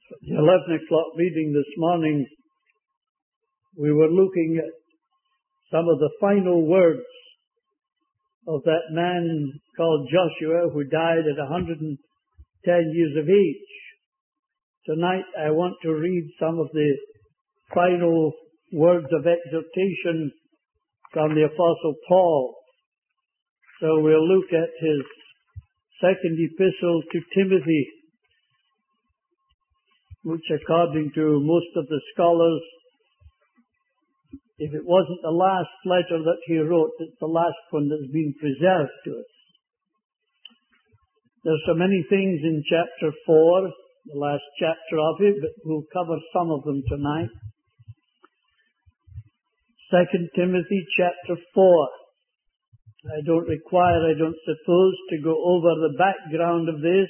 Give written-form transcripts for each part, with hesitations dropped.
The 11 o'clock reading this morning, we were looking at some of the final words of that man called Joshua who died at 110 years of age. Tonight I want to read some of the final words of exhortation from the Apostle Paul. So we'll look at his second epistle to Timothy, which according to most of the scholars, if it wasn't the last letter that he wrote, it's the last one that's been preserved to us. There's so many things in chapter 4, the last chapter of it, but we'll cover some of them tonight. 2 Timothy chapter 4. I don't suppose, to go over the background of this.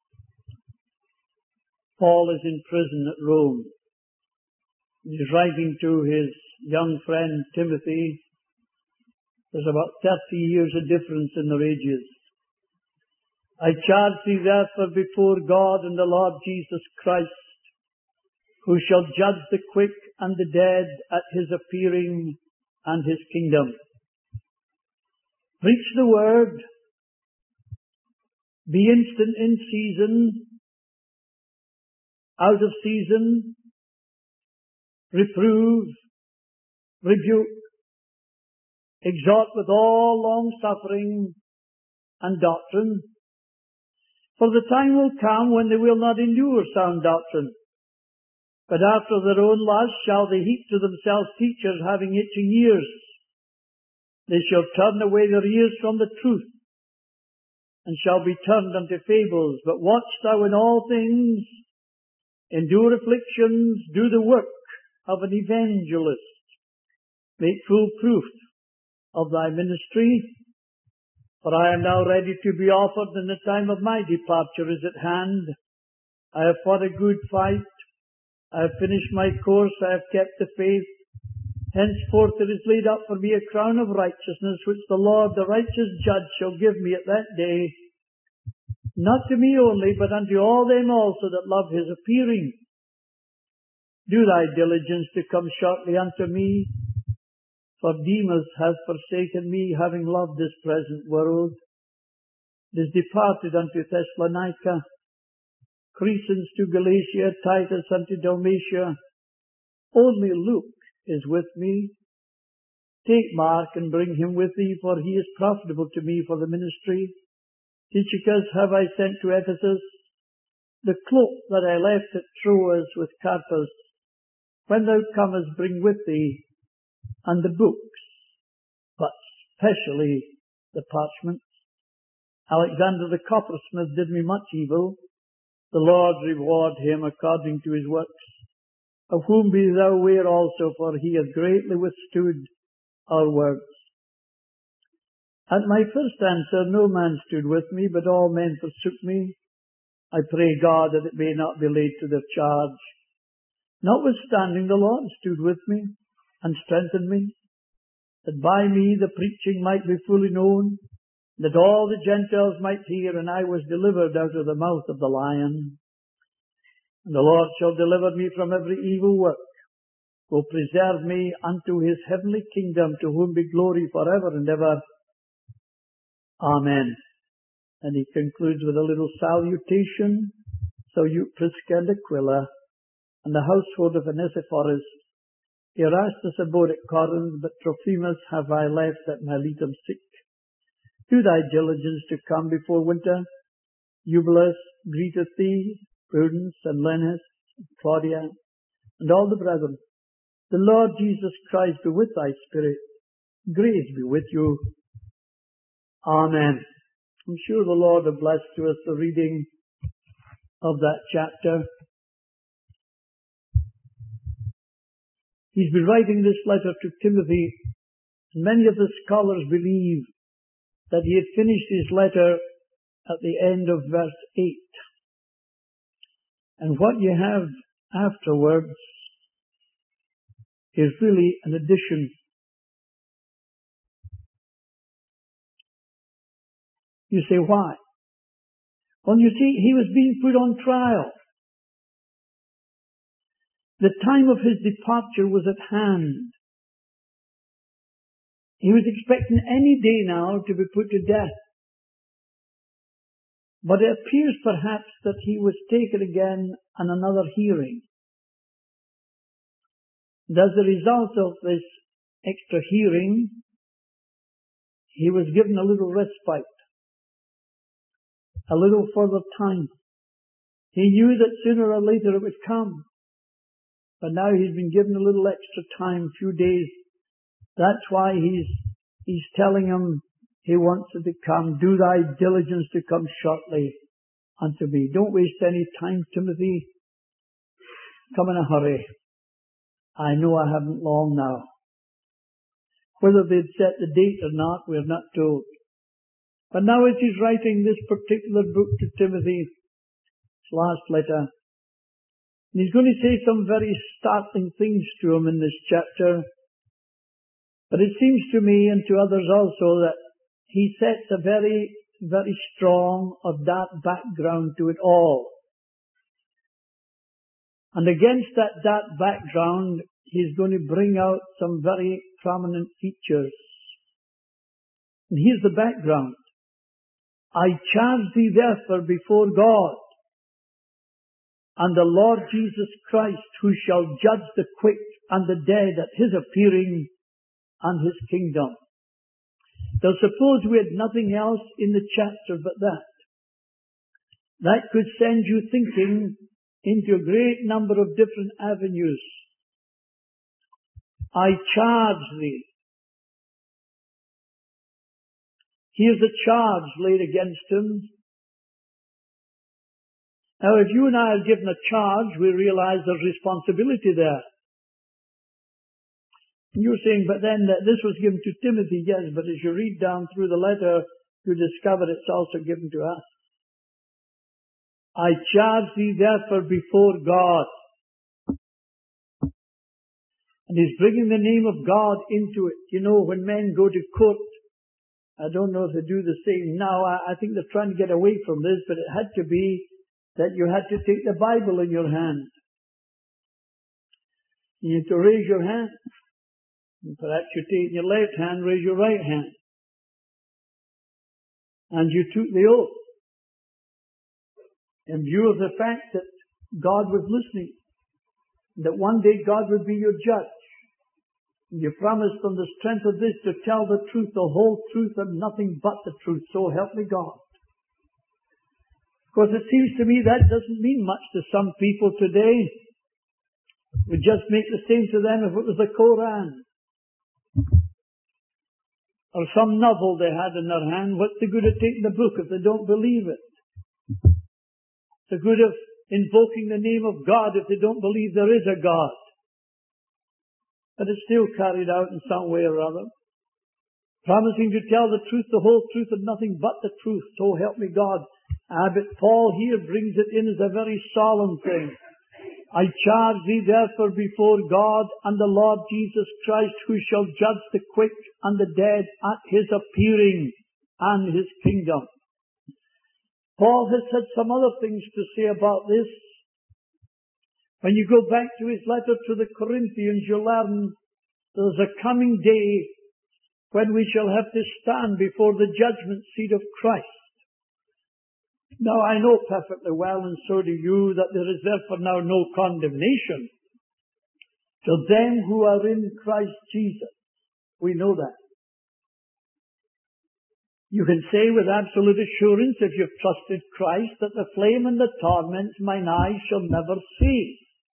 Paul is in prison at Rome. He's writing to his young friend Timothy. There's about 30 years of difference in their ages. I charge thee therefore before God and the Lord Jesus Christ, who shall judge the quick and the dead at his appearing and his kingdom. Preach the word. Be instant in season, out of season, reprove, rebuke, exhort with all long suffering and doctrine. For the time will come when they will not endure sound doctrine, but after their own lust shall they heap to themselves teachers having itching ears. They shall turn away their ears from the truth, and shall be turned unto fables. But watch thou in all things, endure afflictions, do the work of an evangelist, make full proof of thy ministry. For I am now ready to be offered, and the time of my departure is at hand. I have fought a good fight. I have finished my course. I have kept the faith. Henceforth it is laid up for me a crown of righteousness, which the Lord, the righteous judge, shall give me at that day. Not to me only, but unto all them also that love his appearing. Do thy diligence to come shortly unto me, for Demas hath forsaken me, having loved this present world, is departed unto Thessalonica, Crescens to Galatia, Titus unto Dalmatia. Only Luke is with me. Take Mark and bring him with thee, for he is profitable to me for the ministry. Tychicus have I sent to Ephesus. The cloak that I left at Troas with Carpus, when thou comest, bring with thee, and the books, but specially the parchments. Alexander the coppersmith did me much evil. The Lord reward him according to his works, of whom be thou aware also, for he hath greatly withstood our words. At my first answer no man stood with me, but all men forsook me. I pray God that it may not be laid to their charge. Notwithstanding the Lord stood with me, and strengthened me, that by me the preaching might be fully known, that all the Gentiles might hear, and I was delivered out of the mouth of the lion. And the Lord shall deliver me from every evil work, will preserve me unto his heavenly kingdom, to whom be glory forever and ever. Amen. And he concludes with a little salutation. So you, Prisca and Aquila, and the household of Onesiphorus, Erastus abode at Corinth, but Trophimus have I left at Miletum sick. Do thy diligence to come before winter. Eubulus greeteth thee, Prudence and Linus, and Claudia, and all the brethren. The Lord Jesus Christ be with thy spirit. Grace be with you. Amen. I'm sure the Lord have blessed to us the reading of that chapter. He's been writing this letter to Timothy, and many of the scholars believe that he had finished his letter at the end of verse 8. And what you have afterwards is really an addition. You say, why? Well, you see, he was being put on trial. The time of his departure was at hand. He was expecting any day now to be put to death. But it appears perhaps that he was taken again on another hearing. And as a result of this extra hearing, he was given a little respite, a little further time. He knew that sooner or later it would come. But now he's been given a little extra time, few days. That's why he's telling him he wants it to come. Do thy diligence to come shortly unto me. Don't waste any time, Timothy. Come in a hurry. I know I haven't long now. Whether they'd set the date or not, we're not told. But now as he's writing this particular book to Timothy, his last letter, and he's going to say some very startling things to him in this chapter. But it seems to me and to others also that he sets a very, very strong or dark background to it all. And against that dark background, he's going to bring out some very prominent features. And here's the background. I charge thee therefore before God and the Lord Jesus Christ, who shall judge the quick and the dead at his appearing and his kingdom. Now suppose we had nothing else in the chapter but that. That could send you thinking into a great number of different avenues. I charge thee. Here's a charge laid against him. Now if you and I are given a charge, we realize there's responsibility there. And you're saying, but then this was given to Timothy, yes, but as you read down through the letter, you discover it's also given to us. I charge thee therefore before God. And he's bringing the name of God into it. You know, when men go to court, I don't know if they do the same now. I think they're trying to get away from this, but it had to be that you had to take the Bible in your hand. You had to raise your hand. And perhaps you take in your left hand, raise your right hand. And you took the oath. In view of the fact that God was listening. That one day God would be your judge. And you promised on the strength of this to tell the truth, the whole truth, and nothing but the truth. So help me God. Of course, it seems to me that doesn't mean much to some people today. It would just make the same to them if it was the Koran. Or some novel they had in their hand. What's the good of taking the book if they don't believe it? The good of invoking the name of God if they don't believe there is a God. But it's still carried out in some way or other. Promising to tell the truth, the whole truth, and nothing but the truth. So help me God. But Paul here brings it in as a very solemn thing. I charge thee therefore before God and the Lord Jesus Christ, who shall judge the quick and the dead at his appearing and his kingdom. Paul has said some other things to say about this. When you go back to his letter to the Corinthians, you'll learn there's a coming day when we shall have to stand before the judgment seat of Christ. Now I know perfectly well, and so do you, that there is therefore now no condemnation to them who are in Christ Jesus. We know that. You can say with absolute assurance, if you've trusted Christ, that the flame and the torments mine eyes shall never see.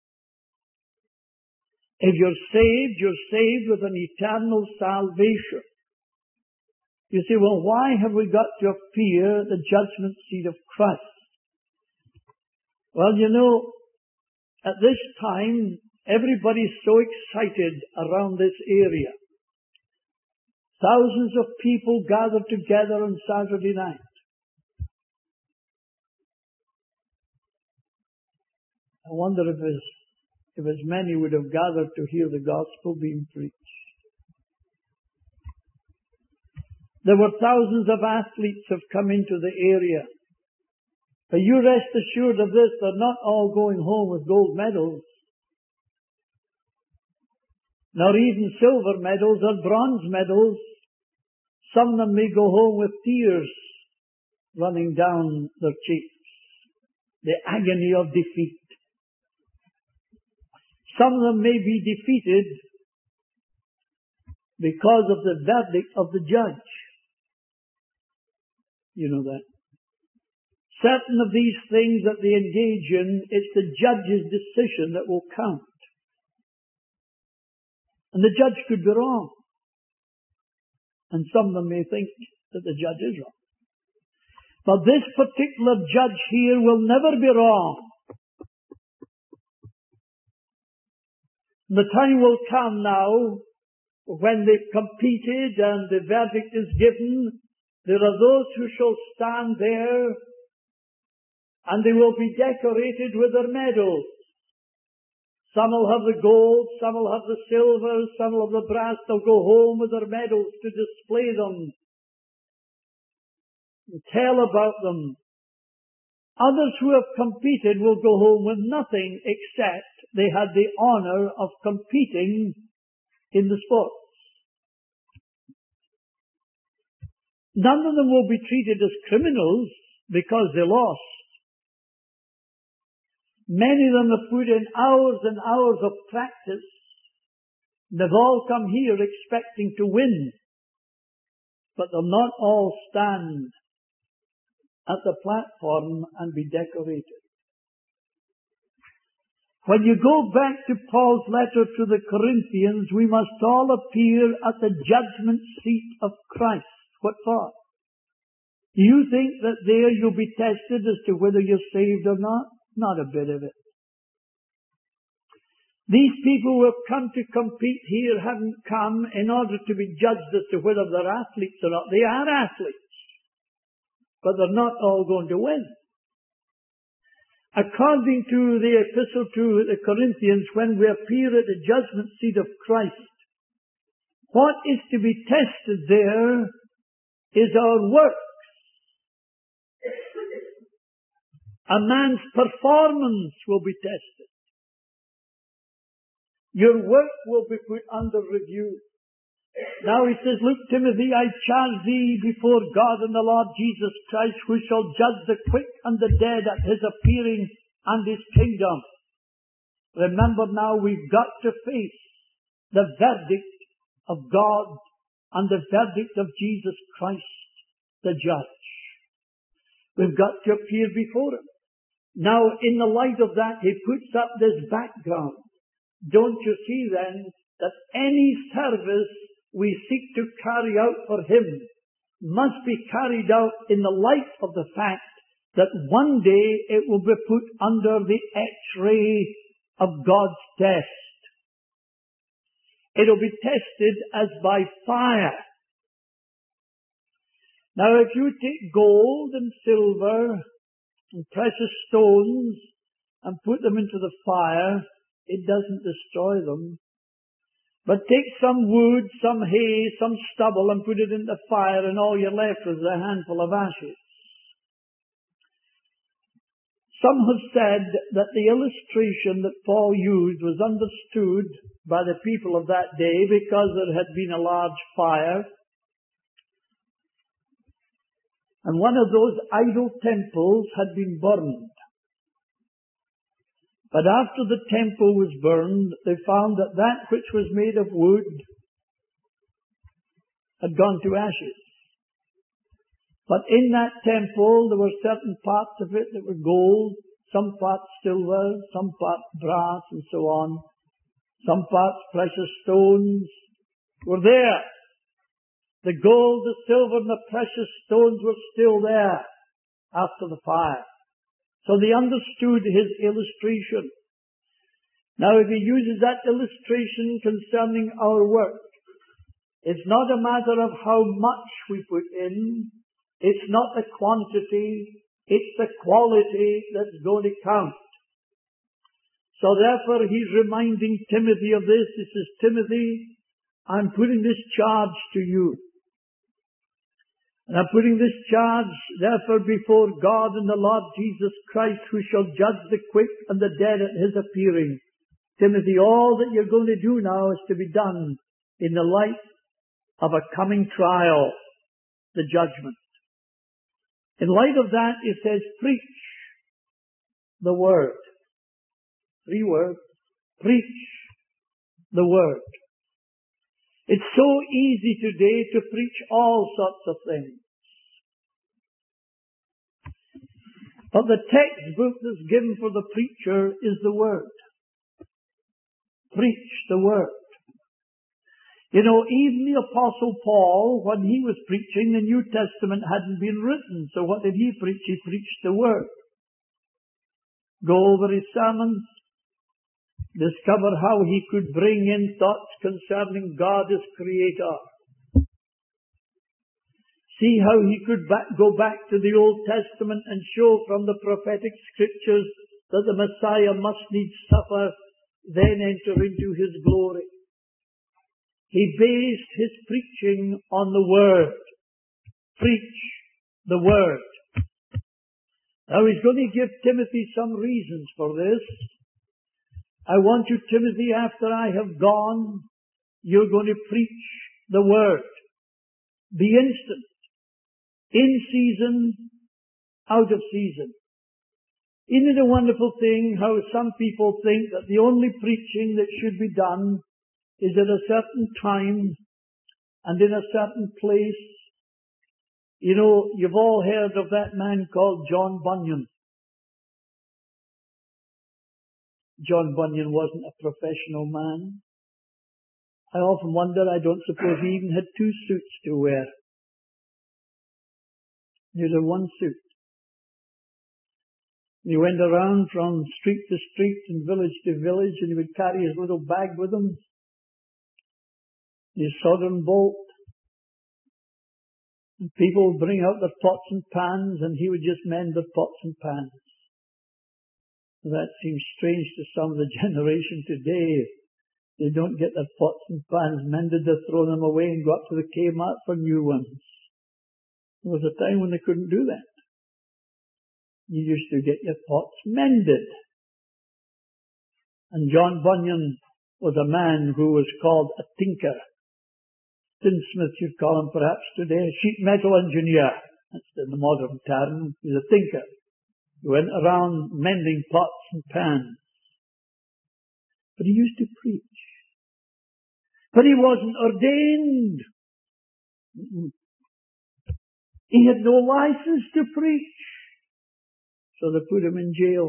If you're saved with an eternal salvation. You say, well, why have we got to fear the judgment seat of Christ? Well, you know, at this time, everybody's so excited around this area. Thousands of people gathered together on Saturday night. I wonder if as many would have gathered to hear the gospel being preached. There were thousands of athletes have come into the area. But you rest assured of this, they're not all going home with gold medals. nor even silver medals or bronze medals. Some of them may go home with tears running down their cheeks. The agony of defeat. Some of them may be defeated because of the verdict of the judge. You know that. Certain of these things that they engage in, it's the judge's decision that will count. And the judge could be wrong. And some of them may think that the judge is wrong. But this particular judge here will never be wrong. The time will come now when they've competed and the verdict is given. There are those who shall stand there and they will be decorated with their medals. Some will have the gold, some will have the silver, some will have the brass. They'll go home with their medals to display them and tell about them. Others who have competed will go home with nothing except they had the honor of competing in the sports. None of them will be treated as criminals because they lost. Many of them have put in hours and hours of practice. They've all come here expecting to win. But they'll not all stand at the platform and be decorated. When you go back to Paul's letter to the Corinthians, we must all appear at the judgment seat of Christ. What for? Do you think that there you'll be tested as to whether you're saved or not? Not a bit of it. These people who have come to compete here haven't come in order to be judged as to whether they're athletes or not. They are athletes, but they're not all going to win. According to the epistle to the Corinthians, when we appear at the judgment seat of Christ, what is to be tested there is our works. A man's performance will be tested. Your work will be put under review. Now he says, "Look, Timothy, I charge thee before God and the Lord Jesus Christ, who shall judge the quick and the dead at his appearing and his kingdom." Remember now, we've got to face the verdict of God and the verdict of Jesus Christ, the judge. We've got to appear before him. Now, in the light of that, he puts up this background. Don't you see then that any service we seek to carry out for him must be carried out in the light of the fact that one day it will be put under the X-ray of God's test. It will be tested as by fire. Now, if you take gold and silver and precious stones and put them into the fire, it doesn't destroy them. But take some wood, some hay, some stubble and put it in the fire, and all you're left with is a handful of ashes. Some have said that the illustration that Paul used was understood by the people of that day because there had been a large fire. And one of those idol temples had been burned. But after the temple was burned, they found that that which was made of wood had gone to ashes. But in that temple, there were certain parts of it that were gold, some parts silver, some parts brass, and so on. Some parts precious stones were there. The gold, the silver, and the precious stones were still there after the fire. So they understood his illustration. Now, if he uses that illustration concerning our work, it's not a matter of how much we put in. It's not the quantity. It's the quality that's going to count. So therefore, he's reminding Timothy of this. He says, "Timothy, I'm putting this charge to you. And I'm putting this charge, therefore, before God and the Lord Jesus Christ, who shall judge the quick and the dead at his appearing Timothy, all that you're going to do now is to be done in the light of a coming trial, the judgment. In light of that, it says, preach the word. 3 words. Preach the word. It's so easy today to preach all sorts of things. But the textbook that's given for the preacher is the word. Preach the word. You know, even the Apostle Paul, when he was preaching, the New Testament hadn't been written. So what did he preach? He preached the word. Go over his sermons. Discover how he could bring in thoughts concerning God as Creator. See how he could go back to the Old Testament and show from the prophetic scriptures that the Messiah must needs suffer, then enter into his glory. He based his preaching on the Word. Preach the Word. Now he's going to give Timothy some reasons for this. I want you, Timothy, after I have gone, you're going to preach the Word. Be instant. In season, out of season. Isn't it a wonderful thing how some people think that the only preaching that should be done is at a certain time and in a certain place? You know, you've all heard of that man called John Bunyan. John Bunyan wasn't a professional man. I often wonder, I don't suppose he even had 2 suits to wear. He had 1 suit. He went around from street to street and village to village, and he would carry his little bag with him, his southern bolt. And people would bring out their pots and pans, and he would just mend their pots and pans. That seems strange to some of the generation today. They don't get their pots and pans mended, they throw them away and go up to the Kmart for new ones. There was a time when they couldn't do that. You used to get your pots mended. And John Bunyan was a man who was called a tinker. Tinsmith, you'd call him perhaps today, a sheet metal engineer. That's the modern term. He's a tinker. He went around mending pots and pans. But he used to preach. But he wasn't ordained. He had no license to preach. So they put him in jail.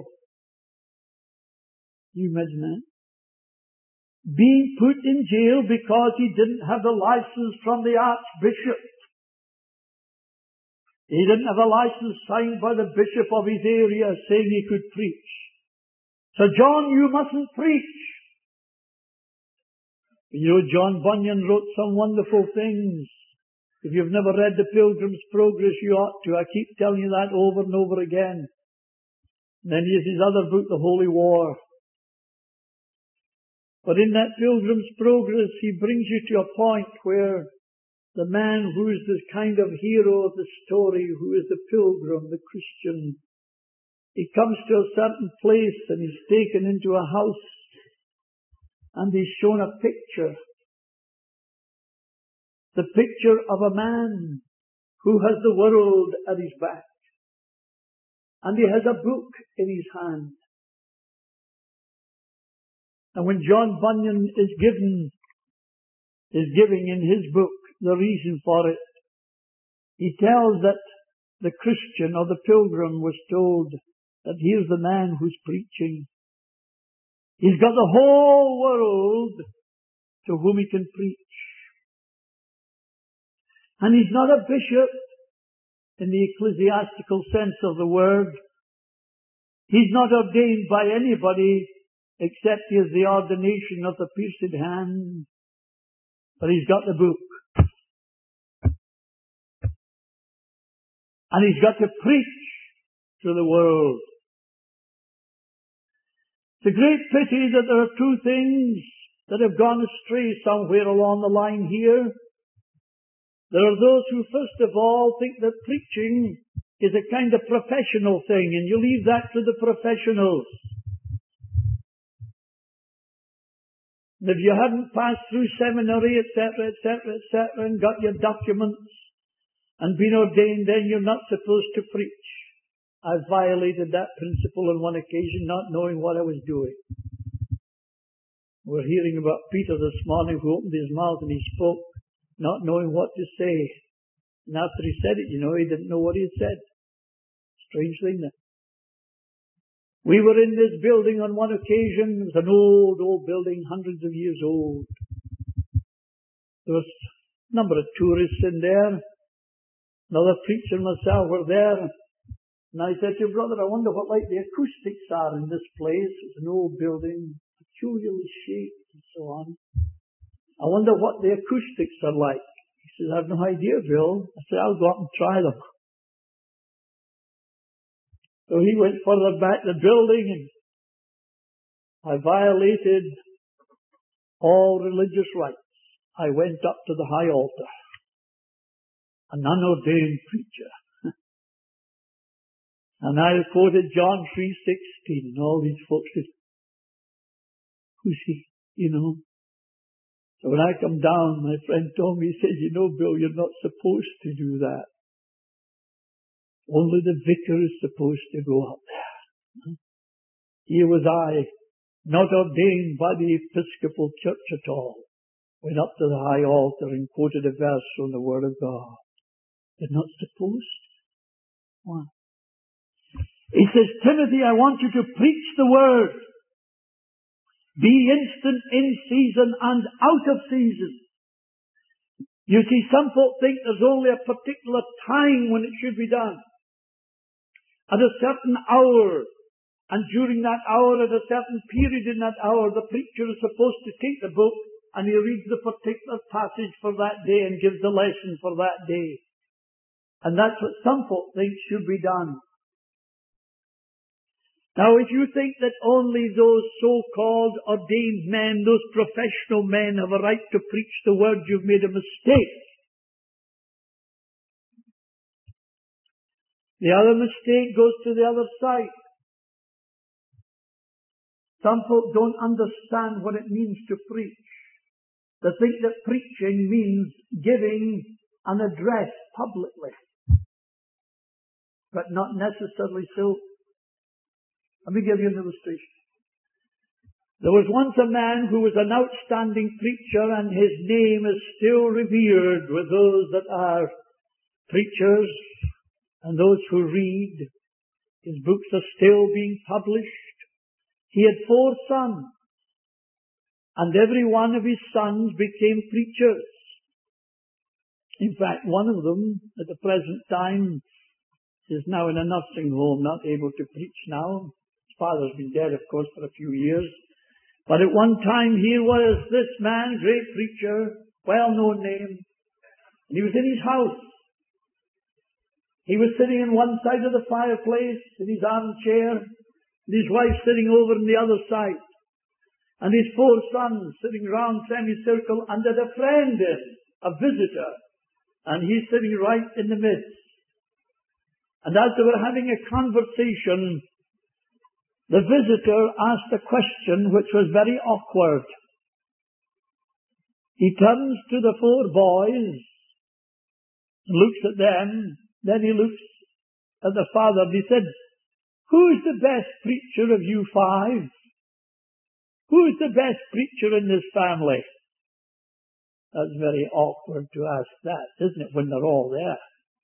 You imagine that? Being put in jail because he didn't have the license from the Archbishop. He didn't have a license signed by the Bishop of his area saying he could preach. So, John, you mustn't preach. You know, John Bunyan wrote some wonderful things. If you've never read The Pilgrim's Progress, you ought to. I keep telling you that over and over again. And then he has his other book, The Holy War. But in that Pilgrim's Progress, he brings you to a point where the man who is the kind of hero of the story, who is the pilgrim, the Christian, he comes to a certain place and he's taken into a house and he's shown a picture. The picture of a man who has the world at his back. And he has a book in his hand. And when John Bunyan is giving in his book the reason for it, he tells that the Christian or the pilgrim was told that here's the man who's preaching. He's got the whole world to whom he can preach. And he's not a bishop in the ecclesiastical sense of the word. He's not ordained by anybody except he has the ordination of the pierced hand. But he's got the book. And he's got to preach to the world. It's a great pity that there are 2 things that have gone astray somewhere along the line here. There are those who first of all think that preaching is a kind of professional thing, and you leave that to the professionals. And if you hadn't passed through seminary, etc., etc., etc., and got your documents and been ordained, then you're not supposed to preach. I violated that principle on one occasion, not knowing what I was doing. We're hearing about Peter this morning, who opened his mouth and he spoke, not knowing what to say. And after he said it, he didn't know what he had said. Strange thing that. We were in this building on one occasion. It was an old building, hundreds of years old. There was a number of tourists in there. Another preacher and myself were there. And I said to him, brother, I wonder what like the acoustics are in this place. It's an old building, peculiarly shaped and so on. I wonder what the acoustics are like. He says, I have no idea, Bill. I said, I'll go up and try them. So he went further back the building, and I violated all religious rights. I went up to the high altar, an unordained preacher. And I quoted John 3:16, and all these folks said, who's he? So when I come down, my friend told me, he said, Bill, you're not supposed to do that. Only the vicar is supposed to go up there. Here was I, not ordained by the Episcopal Church at all, went up to the high altar and quoted a verse from the Word of God. You're not supposed. Why? He says, Timothy, I want you to preach the Word. Be instant in season and out of season. You see, some folk think there's only a particular time when it should be done. At a certain hour, and during that hour, at a certain period in that hour, the preacher is supposed to take the book and he reads the particular passage for that day and gives the lesson for that day. And that's what some folk think should be done. Now, if you think that only those so-called ordained men, those professional men have a right to preach the Word, you've made a mistake. The other mistake goes to the other side. Some folk don't understand what it means to preach. They think that preaching means giving an address publicly. But not necessarily so. Let me give you an illustration. There was once a man who was an outstanding preacher, and his name is still revered with those that are preachers and those who read. His books are still being published. He had 4 sons, and every one of his sons became preachers. In fact, one of them, at the present time, is now in a nursing home, not able to preach now. His father's been dead, of course, for a few years. But at one time, here was this man, great preacher, well-known name, and he was in his house. He was sitting on one side of the fireplace in his armchair, and his wife sitting over on the other side, and his 4 sons sitting round semicircle, and had a friend in, a visitor, and he's sitting right in the midst. And as they were having a conversation, the visitor asked a question which was very awkward. He turns to the 4 boys, looks at them, then he looks at the father, and he said, who's the best preacher of you 5? Who's the best preacher in this family? That's very awkward to ask that, isn't it, when they're all there?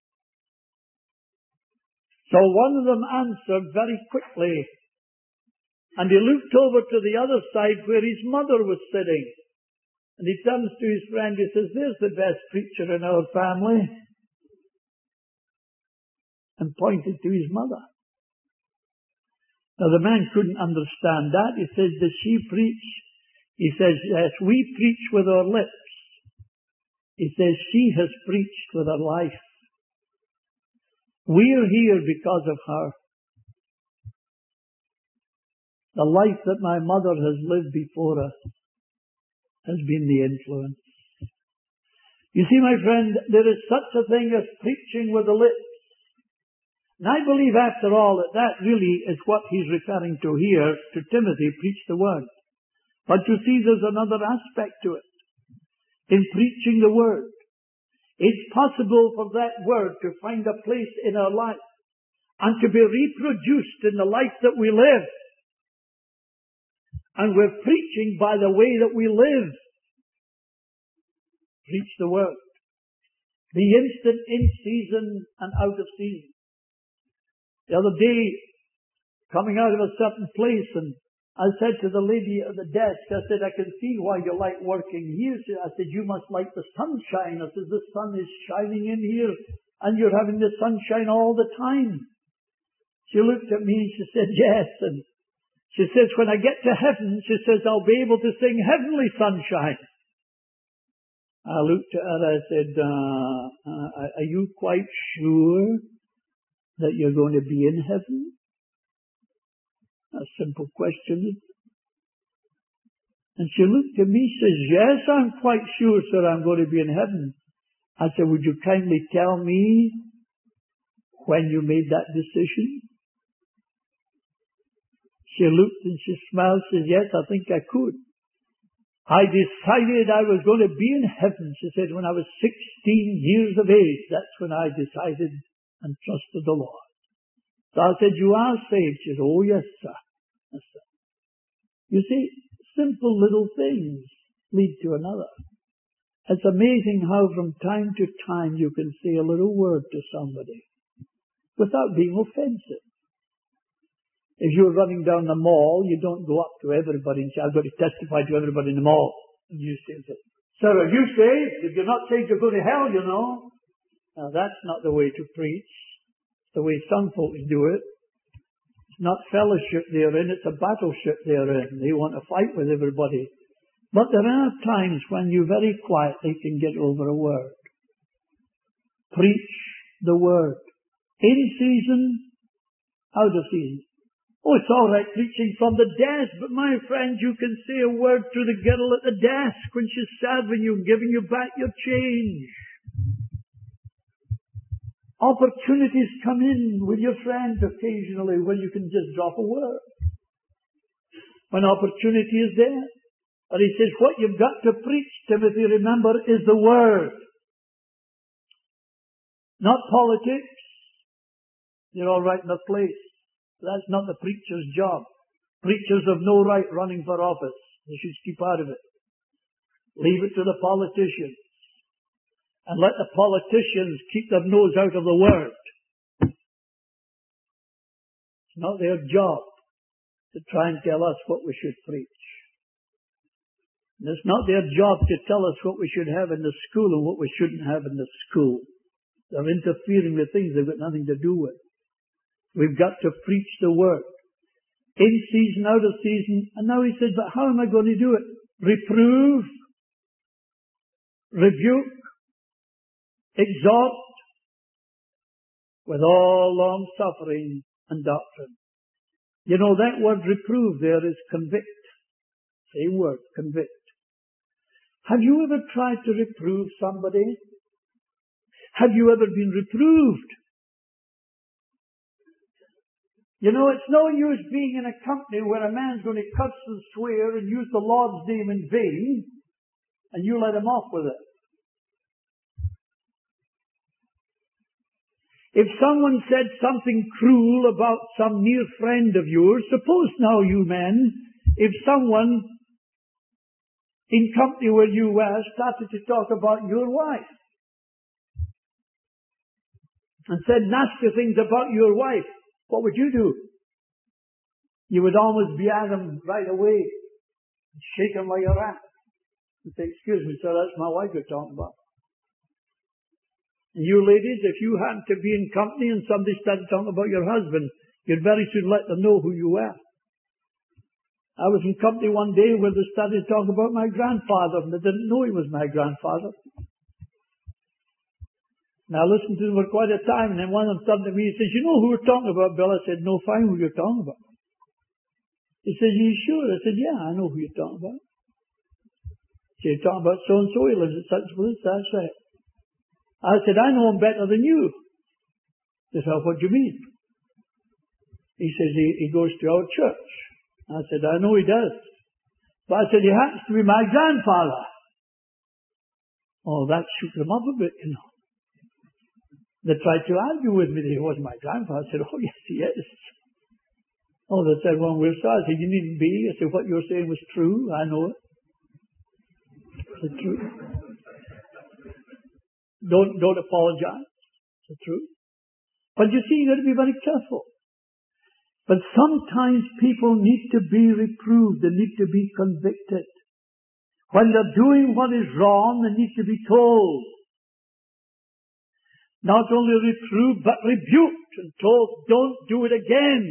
So one of them answered very quickly, and he looked over to the other side where his mother was sitting. And he turns to his friend, he says, there's the best preacher in our family. And pointed to his mother. Now the man couldn't understand that. He says, does she preach? He says, yes, we preach with our lips. He says, she has preached with her life. We're here because of her. The life that my mother has lived before us has been the influence. You see, my friend, there is such a thing as preaching with the lips. And I believe, after all, that really is what he's referring to here, to Timothy, preach the Word. But you see, there's another aspect to it. In preaching the Word, it's possible for that Word to find a place in our life and to be reproduced in the life that we live. And we're preaching by the way that we live. Preach the Word. Be instant in season and out of season. The other day, coming out of a certain place, and I said to the lady at the desk, I said, I can see why you like working here. I said, you must like the sunshine. I said, the sun is shining in here, and you're having the sunshine all the time. She looked at me and she said, yes. And she says, when I get to heaven, she says, I'll be able to sing heavenly sunshine. I looked at her, I said, are you quite sure that you're going to be in heaven? A simple question. And she looked at me and says, yes, I'm quite sure, sir, I'm going to be in heaven. I said, would you kindly tell me when you made that decision? She looked and she smiled and says, yes, I think I could. I decided I was going to be in heaven, she said, when I was 16 years of age. That's when I decided and trusted the Lord. So I said, you are saved? She said, oh, yes, sir. Yes, sir. You see, simple little things lead to another. It's amazing how from time to time you can say a little word to somebody without being offensive. If you're running down the mall, you don't go up to everybody and say, I've got to testify to everybody in the mall. And you say, sir, are you saved? If you're not saved, you're going to hell, you know. Now, that's not the way to preach. It's the way some folks do it. It's not fellowship they're in, it's a battleship they're in. They want to fight with everybody. But there are times when you very quietly can get over a word. Preach the Word. In season, out of season. Oh, it's all right preaching from the desk, but my friend, you can say a word to the girl at the desk when she's serving you, giving you back your change. Opportunities come in with your friends occasionally where you can just drop a word. When opportunity is there. But he says, what you've got to preach, Timothy, remember, is the Word. Not politics. You're all right in the place. That's not the preacher's job. Preachers have no right running for office. They should keep out of it. Leave it to the politicians. And let the politicians keep their nose out of the Word. It's not their job to try and tell us what we should preach. And it's not their job to tell us what we should have in the school and what we shouldn't have in the school. They're interfering with things they've got nothing to do with. We've got to preach the Word. In season, out of season. And now he says, but how am I going to do it? Reprove, rebuke, exhort, with all long suffering and doctrine. You know, that word reprove there is convict. Same word, convict. Have you ever tried to reprove somebody? Have you ever been reproved? You know, it's no use being in a company where a man's going to curse and swear and use the Lord's name in vain, and you let him off with it. If someone said something cruel about some near friend of yours, suppose now, you men, if someone in company where you were started to talk about your wife and said nasty things about your wife, what would you do? You would almost be at him right away, shake him like a rat, and say, excuse me, sir, that's my wife you're talking about. And you ladies, if you happen to be in company and somebody started talking about your husband, you'd very soon let them know who you were. I was in company one day where they started talking about my grandfather, and they didn't know he was my grandfather. Now, I listened to them for quite a time, and then one of them turned to me and says, you know who we're talking about, Bill? I said, no, fine, who you're talking about. He says, are you sure? I said, yeah, I know who you're talking about. He said, you're talking about so-and-so, he lives at such a place, that's right. I said, I know him better than you. He said, what do you mean? He says, he goes to our church. I said, I know he does. But I said, he happens to be my grandfather. Oh, that shook them up a bit, you know. They tried to argue with me that he was my grandfather. I said, oh, yes, he is. Oh, they said, well, we're sorry. I said, you needn't be. I said, what you were saying was true. I know it. It's the truth. Don't apologize. It's the truth. But you see, you've got to be very careful. But sometimes people need to be reproved. They need to be convicted. When they're doing what is wrong, they need to be told. Not only reproved, but rebuked and told, don't do it again.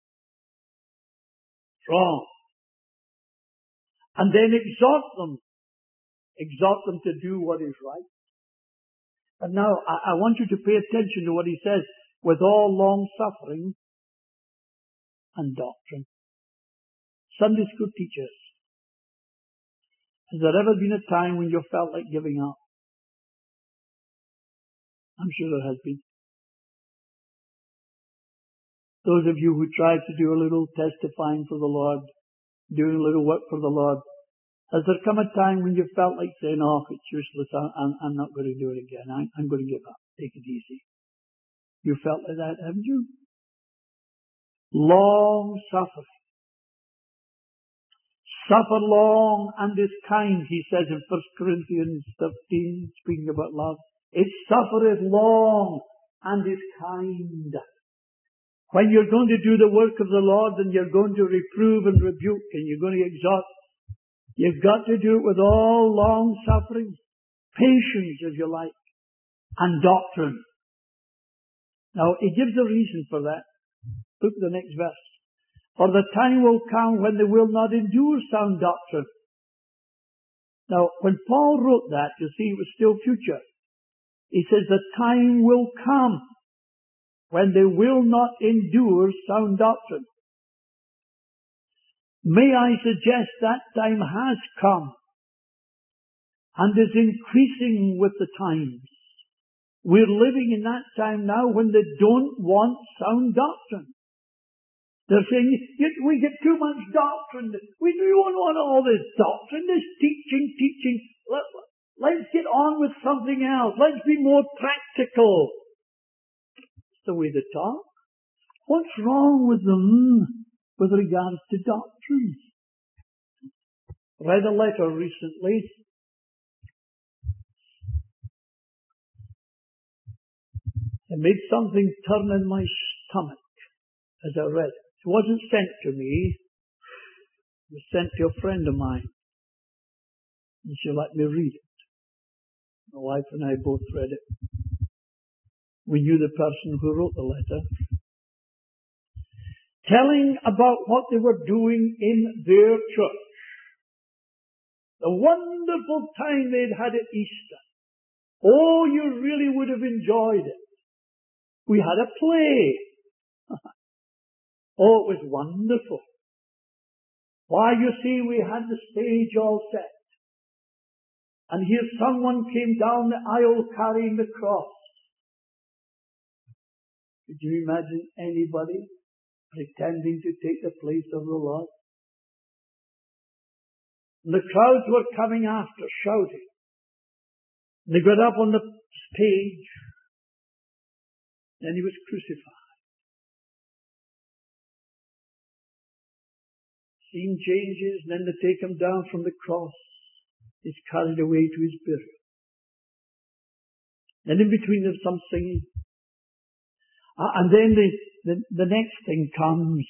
It's wrong. And then exhort them. Exhort them to do what is right. And now, I want you to pay attention to what he says, with all long suffering and doctrine. Sunday school teachers, has there ever been a time when you felt like giving up? I'm sure there has been. Those of you who tried to do a little testifying for the Lord, doing a little work for the Lord, has there come a time when you felt like saying, oh, it's useless, I'm not going to do it again, I'm going to give up, take it easy. You felt like that, haven't you? Long suffering. Suffer long and is kind, he says in 1 Corinthians 13, speaking about love. It suffereth long and is kind. When you're going to do the work of the Lord and you're going to reprove and rebuke and you're going to exhort, you've got to do it with all long suffering, patience if you like, and doctrine. Now, he gives a reason for that. Look at the next verse. For the time will come when they will not endure sound doctrine. Now, when Paul wrote that, you see, it was still future. He says the time will come when they will not endure sound doctrine. May I suggest that time has come and is increasing with the times. We're living in that time now when they don't want sound doctrine. They're saying, we get too much doctrine. We don't want all this doctrine, this teaching. Let's get on with something else. Let's be more practical. It's the way they talk. What's wrong with them with regards to doctrine? I read a letter recently. It made something turn in my stomach as I read it. It wasn't sent to me. It was sent to a friend of mine. And she let me read it. My wife and I both read it. We knew the person who wrote the letter. Telling about what they were doing in their church. The wonderful time they'd had at Easter. Oh, you really would have enjoyed it. We had a play. Oh, it was wonderful. Why, you see, we had the stage all set. And here someone came down the aisle carrying the cross. Could you imagine anybody pretending to take the place of the Lord? And the crowds were coming after, shouting. And they got up on the stage. Then he was crucified. Scene changes, and then they take him down from the cross. He's carried away to his burial. And in between there's some singing. And then the next thing comes.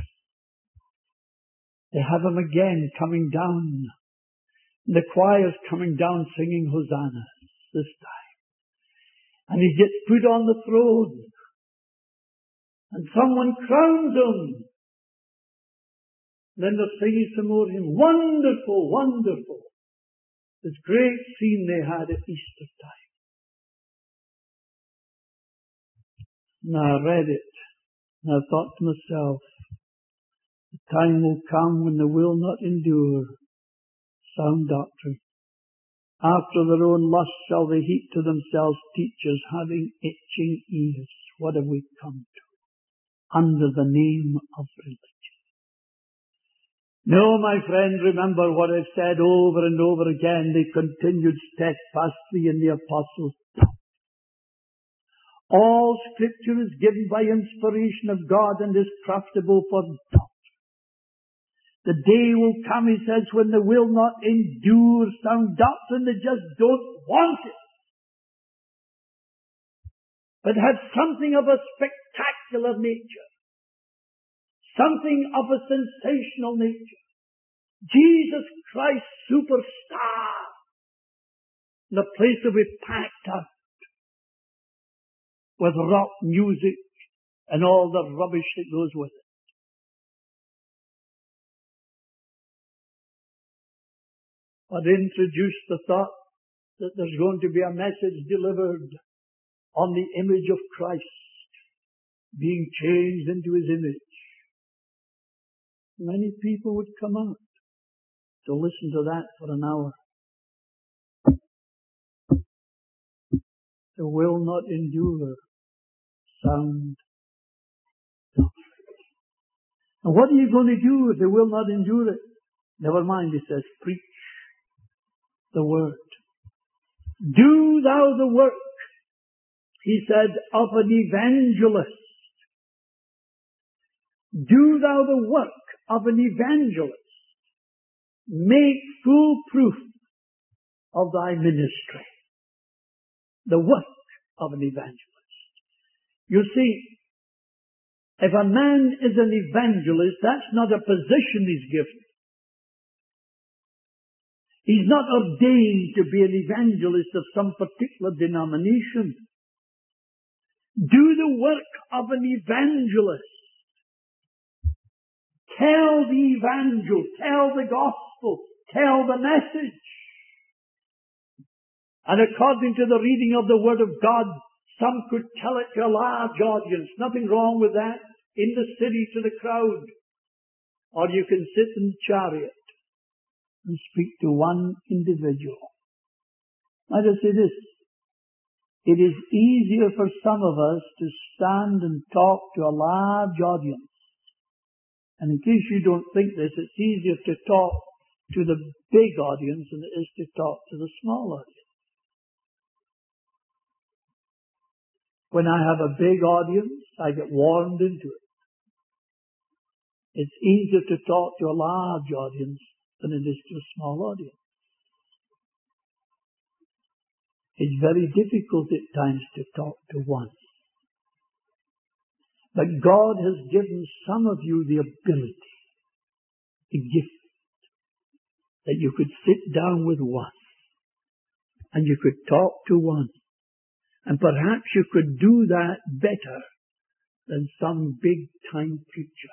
They have him again coming down. And the choir's coming down singing hosannas this time. And he gets put on the throne. And someone crowns him. Then they're singing some more hymn. Wonderful, wonderful. This great scene they had at Easter time. And I read it. And I thought to myself, the time will come when they will not endure sound doctrine. After their own lust shall they heap to themselves teachers having itching ears. What have we come to? Under the name of religion. No, my friend, remember what I've said over and over again. They continued steadfastly in the apostles' doctrine. All Scripture is given by inspiration of God and is profitable for doctrine. The day will come, he says, when they will not endure sound doctrine. They just don't want it. But have something of a spectacular nature. Something of a sensational nature. Jesus Christ superstar. The place will be packed out with rock music and all the rubbish that goes with it. But introduce the thought that there's going to be a message delivered on the image of Christ being changed into His image. Many people would come out to listen to that for an hour. They will not endure sound doctrine. And what are you going to do if they will not endure it? Never mind, he says, preach the word. Do thou the work, he said, of an evangelist. Do thou the work of an evangelist. Make full proof of thy ministry. The work of an evangelist. You see, if a man is an evangelist, that's not a position he's given. He's not ordained to be an evangelist of some particular denomination. Do the work of an evangelist. Tell the evangel, tell the gospel, tell the message. And according to the reading of the Word of God, some could tell it to a large audience. Nothing wrong with that. In the city to the crowd. Or you can sit in the chariot and speak to one individual. I just say this. It is easier for some of us to stand and talk to a large audience. And in case you don't think this, it's easier to talk to the big audience than it is to talk to the small audience. When I have a big audience, I get warmed into it. It's easier to talk to a large audience than it is to a small audience. It's very difficult at times to talk to one. But God has given some of you the ability, the gift, that you could sit down with one and you could talk to one. And perhaps you could do that better than some big-time preacher.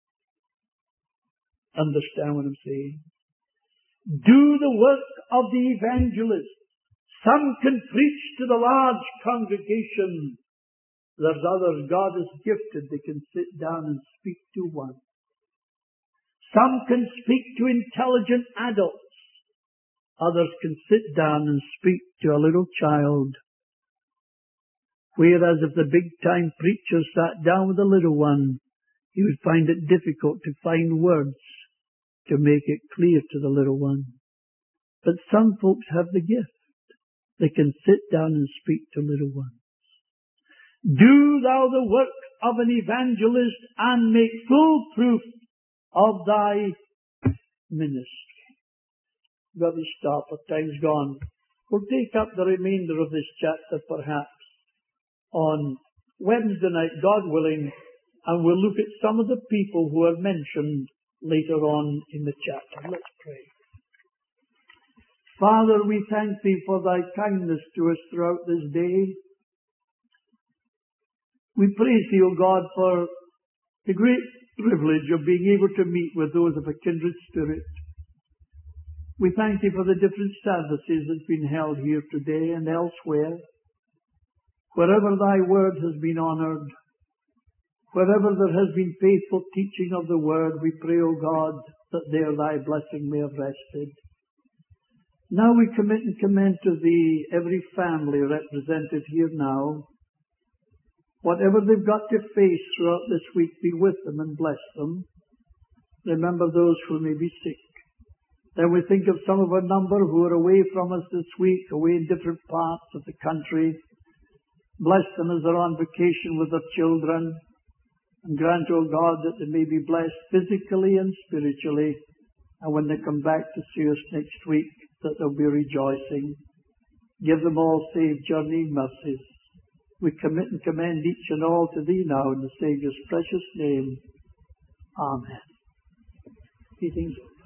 Understand what I'm saying? Do the work of the evangelist. Some can preach to the large congregation. There's others God has gifted. They can sit down and speak to one. Some can speak to intelligent adults. Others can sit down and speak to a little child. Whereas if the big-time preacher sat down with a little one, he would find it difficult to find words to make it clear to the little one. But some folks have the gift. They can sit down and speak to little ones. Do thou the work of an evangelist and make full proof of thy ministry. Got to stop. Our time's gone. We'll take up the remainder of this chapter perhaps on Wednesday night, God willing, and we'll look at some of the people who are mentioned later on in the chapter. Let's pray. Father, we thank Thee for Thy kindness to us throughout this day. We praise Thee, O God, for the great privilege of being able to meet with those of a kindred spirit. We thank Thee for the different services that have been held here today and elsewhere. Wherever Thy word has been honoured, wherever there has been faithful teaching of the word, we pray, O God, that there Thy blessing may have rested. Now we commit and commend to Thee every family represented here now. Whatever they've got to face throughout this week, be with them and bless them. Remember those who may be sick. Then we think of some of our number who are away from us this week, away in different parts of the country. Bless them as they're on vacation with their children. And grant, O God, that they may be blessed physically and spiritually. And when they come back to see us next week, that they'll be rejoicing. Give them all safe journeying mercies. We commit and commend each and all to Thee now in the Saviour's precious name. Amen. Greetings.